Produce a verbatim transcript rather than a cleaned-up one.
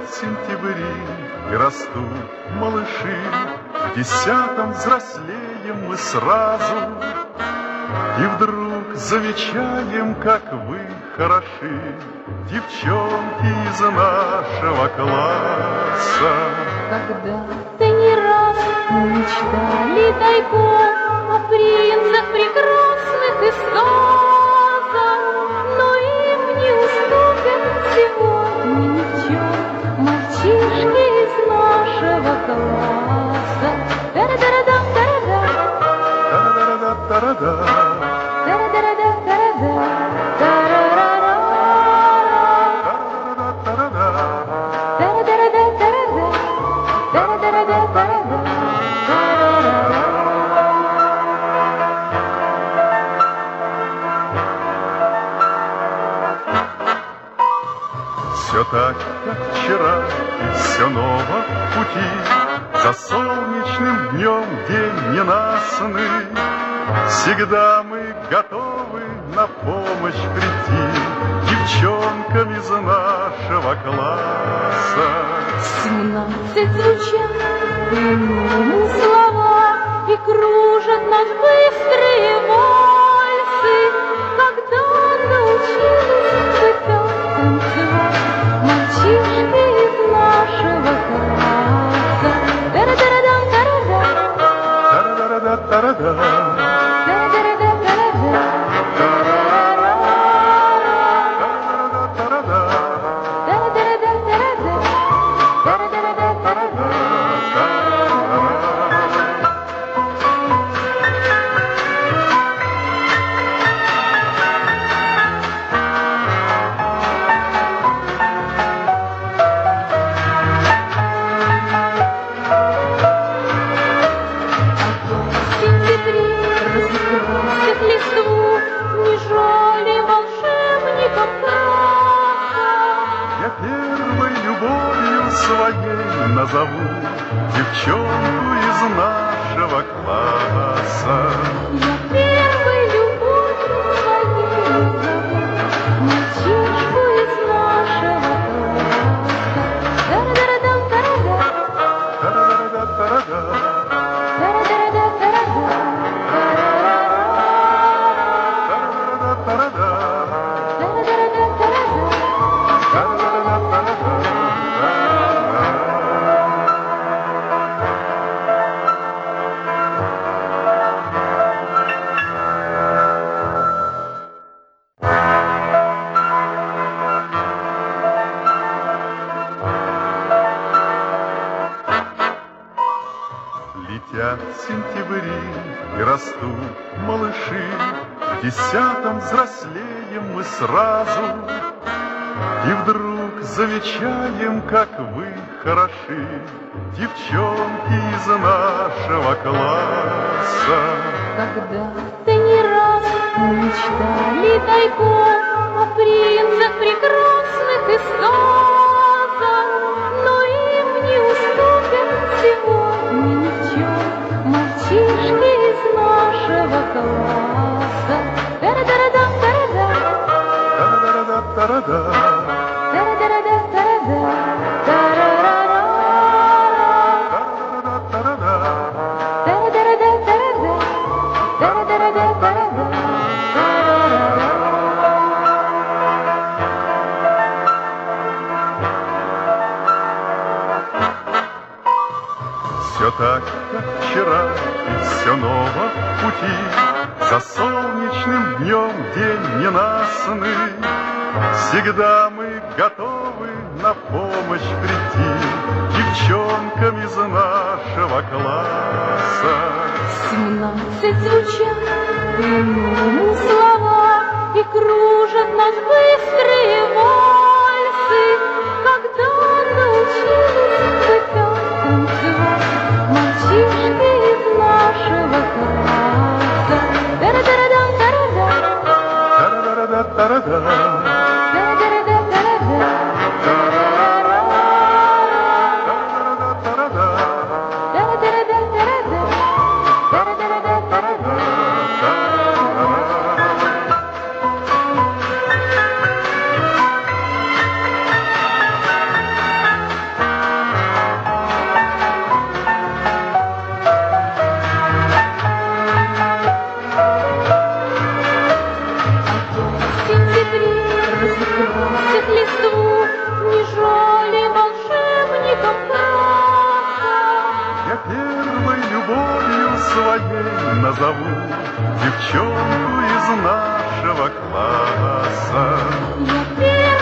сентябри, и растут малыши. В десятом взрослеем мы сразу, и вдруг замечаем, как вы хороши, девчонки из нашего класса. Когда-то не раз мы мечтали тайком о принцах прекрасных и сказок, но им не уступят сегодня ни в чем мальчишки из нашего класса. Тара-тара-дам, тара-да, Тара-да-да-да-да-да, тара-да-да-да-да-да, тара-ра-ра, тара-да-да-да-да-да. тара-да-да-да-да-да, тара-да-да-да-да-да, тара-ра-ра. Все так, как вчера, и все ново в пути. За солнечным днем день ненастный, всегда мы готовы на помощь прийти девчонкам из нашего класса. Семнадцать звучат по-иному слова, и кружат нас быстрые вальсы. Когда научились вы так танцевать, мальчишки из нашего класса? Тара-тара-дам, тара-да, Тара-да-да-да-да-да, тара-тара-да-тара-да, тара-ра-ра, тара-да-да-да-да-да. тара-тара-да-тара-да, тара-тара-да-тара-да. Разукрасит листву, не жали волшебников краса. Я первой любовью своей назову девчонку из нашего класса. Я первой любовью своей назову мальчишку из нашего класса. Тара-тара-дам, тара-да, Тара-да-да-да-да-да, тара-тара-да-тара-да, тара-да-да-да-да-да, тара-ра-ра, тара-да-да-да-да-да. Летят сентябри, и растут малыши. В десятом взрослеем мы сразу, и вдруг замечаем, как вы хороши, девчонки из нашего класса. когда-то не раз мы мечтали тайком о принцах прекрасных и сказок, но им не уступят сегодня ни в чем мальчишки из нашего класса. Тара-тара-дам, тара-да, Тара-да-да-да-да-да, тара-тара-да-тара-да, тара-ра-ра, тара-да-да-да-да-да. тара-тара-да-тара-да, тара-тара-да-тара-да, тара-ра-ра. Все так, как вчера, и все ново в пути. За солнечным днем день ненастный, всегда мы готовы на помощь прийти девчонкам из нашего класса. Семнадцать звучат по-иному слова, и кружат нас быстрые вальсы. Когда научились вы так танцевать, мальчишки из нашего класса? Тара-тара-дам, тара-да, Тара-да-да-да-да-да, тара-тара-да-тара-да, тара-ра-ра, тара-да-да-да-да-да, тара-тара-да-тара-да, тара-тара-да-тара-да. своей назову девчонку из нашего класса. Я